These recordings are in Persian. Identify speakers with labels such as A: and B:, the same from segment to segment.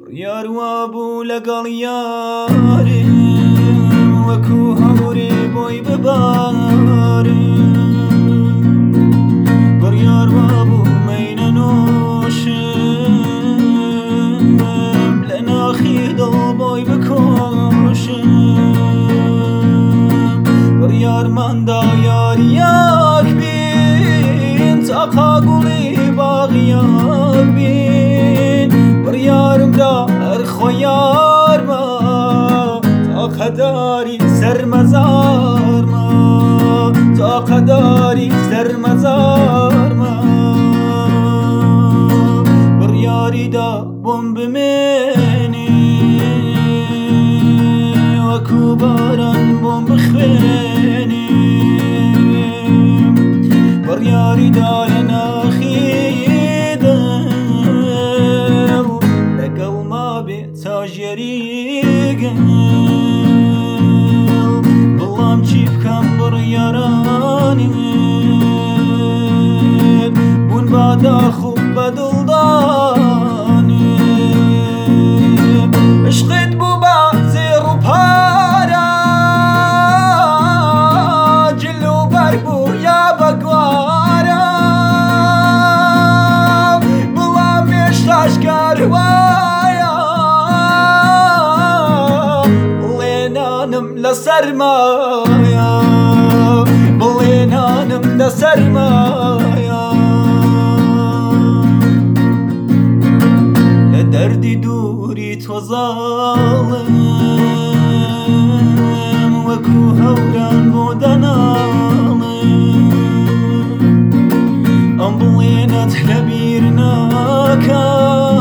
A: یار وابوو لەگەڵ یارم وەکو هەورێ بۆی ببارم بڕیار وابوو مەینە نۆشم لە ناخی دڵ بۆی بکۆشم بڕیارماندا یاریەک بین تاقا گوڵی باغیەک بین بڕیارمدا هەر خۆ یارمە تاقەداری سەرمەزارمە تاقەداری سەرمەزارمە بڕیاریدا بۆم بمێنی وەکو باران بۆم بخوێنی بڕیاریدا لە ناخی دڵ لەگەڵ مابێ تاژێریگەڵ بەڵام چی بکەم بڕیارانت بوون باداخ و بەدڵدانت عشقت بوو بە زێڕ و پارە جل و بەر بوو یا بەگوارە بەڵام هێشتا ئاشکار وایە بڵێنانم لە سەرمایە بڵێنانم لە سەرمایە لە دەردی دووری تۆزاڵم وەکو هەوران بۆ دەناڵم ئەم بڵێنەت لەبیر ناکە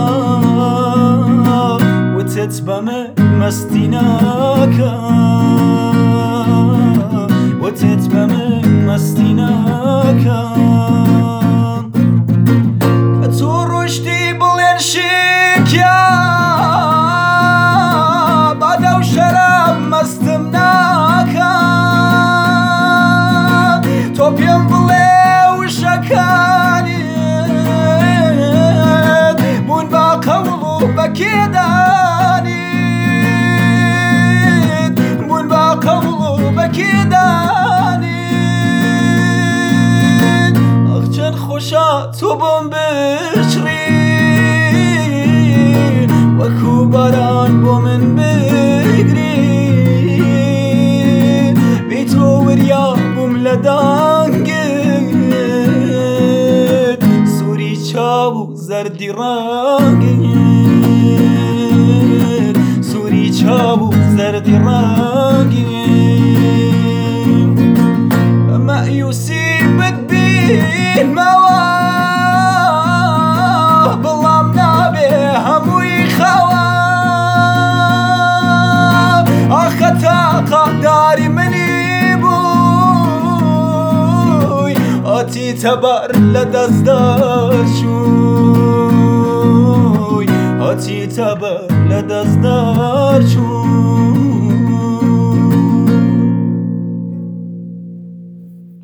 A: وتت بەمە مەستی ناکە وتت بەمە مەستی ناکە کە تۆ ڕۆشتی بڵێن شیکیا بادە و شەراب مەستم ناکە تۆ پێم بڵێ وشەکانت بوون با قەوڵ و بە کێدانیت بوون با قەوڵ و بە کێدانیت ئەخ چەند خۆشە تۆ بۆم بچڕی وەکو باران بۆ من بگری بێ تۆ وریا بووم لە دانگت سووری چاو و زەردی ڕەنگت سووری چاو و زەردی ڕەنگت بە مەیوسی بتبینمەوە بەڵام نابێ هەمووی خەوە ئاخە تاقەداری منی بووی هاتیتە بەر لە دەستدار شووی هاتیتە بەر لە دەستدار